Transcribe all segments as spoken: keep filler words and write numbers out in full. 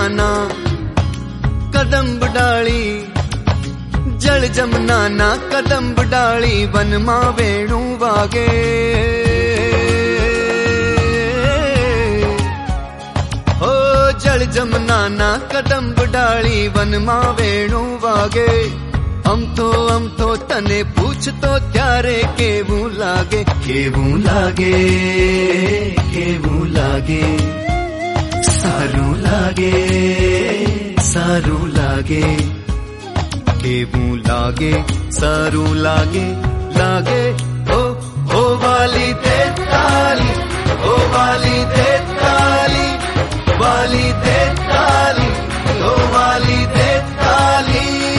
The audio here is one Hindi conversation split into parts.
ना कदम डाली, जल जमुना ना कदम डाली, वन मां वेणु वागे। ओ जल जमुना ना कदम डाली, वन मां वेणु वागे। हम तो हम तो तने पूछ तो त्यारे केवू लागे, केवू लागे, केवू लागे, सारू लागे, सारू लागे, केवू लागे, सारू लागे, लागे। ओ ओ वाली दे ताली, ओ वाली दे ताली, वाली दे ताली, ओ वाली दे ताली।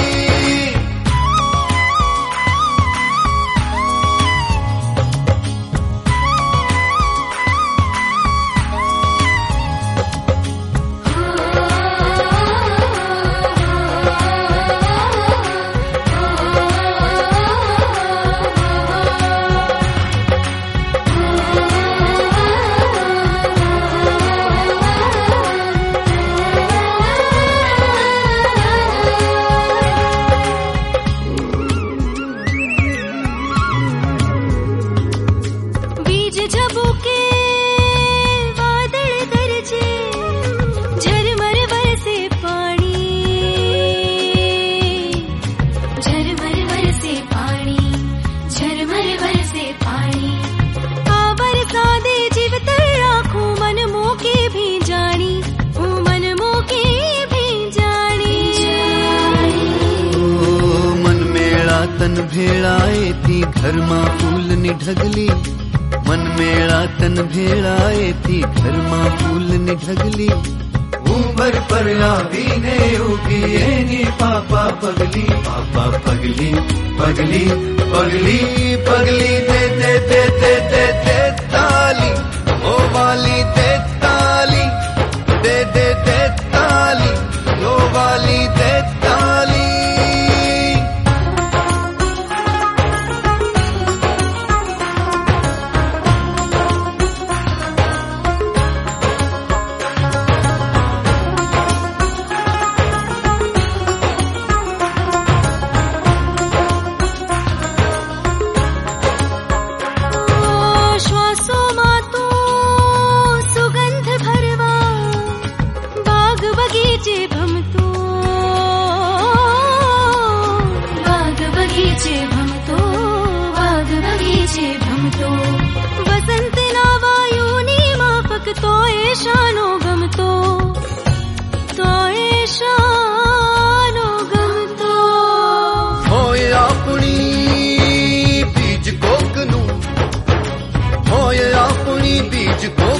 तन भेड़ाए थी घर मां फूल निढगली, मन मेला तन भेड़ाए थी घर मां फूल निढगली। उमर पर आवी ने उगी नी पापा पगली, पापा पगली, पगली, पगली, पगली दे दे दे दे दे दे ताली, ओ वाली दे ताली, दे दे दे ताली, ओ वाली दे ताली। वसंत ना वायुनी माफक तो ऐशानो गम तो, तो ऐशानो गम तो। होए अपनी बीज कोकनू, होए अपनी बीज को